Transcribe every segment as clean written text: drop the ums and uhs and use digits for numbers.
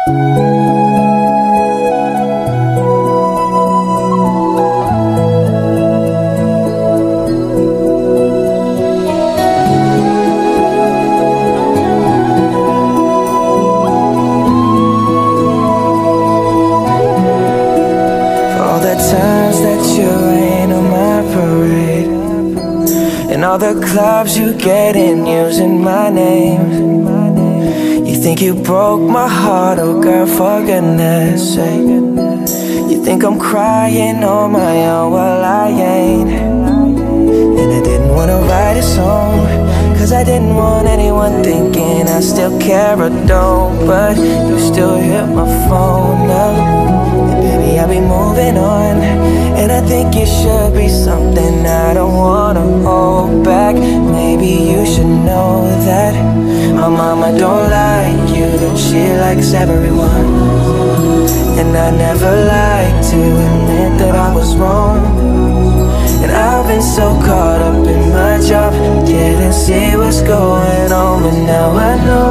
Times that you rain on my parade, and all the clubs you get in using my name. You think you broke my heart, oh girl, for goodness sake. You think I'm crying on my own, well I ain't. And I didn't wanna write a song, cause I didn't want anyone thinking I still care or don't. But you still hit my phone up. Baby, I'll be moving on, and I think it should be something I don't wanna hold back. Maybe you should know that my mama don't like you, that she likes everyone. And I never like to admit that I was wrong. And I've been so caught up in my job, didn't see what's going on. But now I know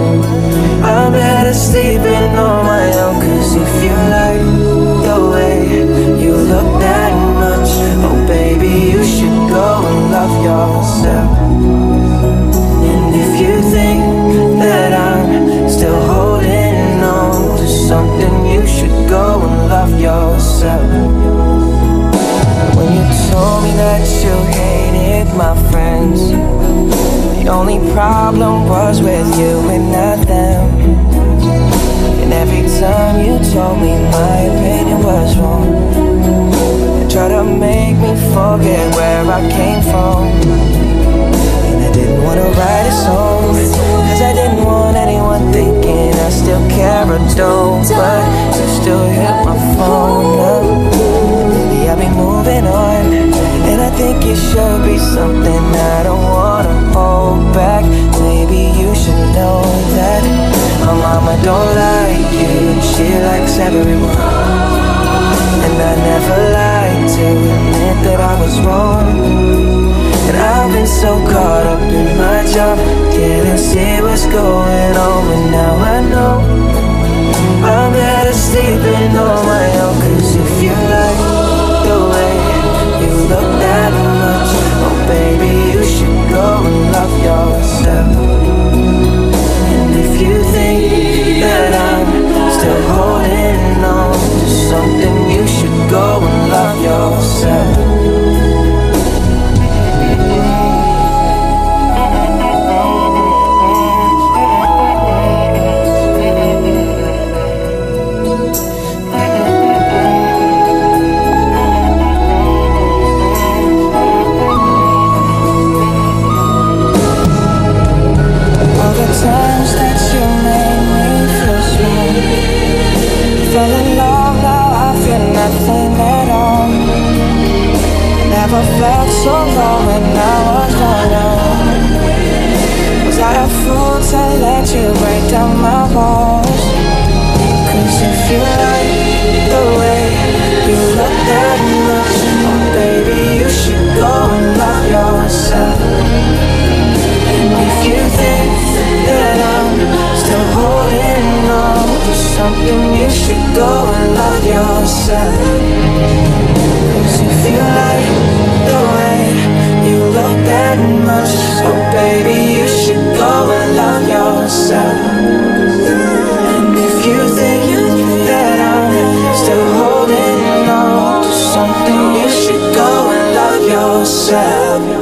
I'm better sleeping on my own. Cause if you like the way you look that much, oh baby, you should go and love yourself. And if you think that I'm still holding on to something, you should go and love yourself. When you told me that you hated my friends, the only problem was with you and not them. And every time you told me my opinion was wrong, and tried to make me forget where I came from. And I didn't wanna write a song, cause I didn't want anyone thinking I still care or don't. But you still hit my phone up. Maybe I'll be moving on, and I think it should be something I don't wanna hold back. Maybe you should know that my mama don't like you, she likes everyone. And I never lied to admit that I was wrong. And I've been so caught up in my job, didn't see what's going on. But now I know I'm better sleeping on my own. Cause if you like the way you look that much, oh baby, you should go and love yourself. And if you think that I'm still holding on to something, you should go and love yourself. Times that you made me feel small, fell in love, now I feel nothing at all. Never felt so low when I was gone. Was I a fool to let you break down my walls? Cause if you like the way you look that much, oh baby, you should go and love yourself. And if you think that I'm still holding on to something, you should go and love yourself. Cause if you like the way you look that much, oh baby, you should go and love yourself. And if you think that I'm still holding on to something, you should go and love yourself.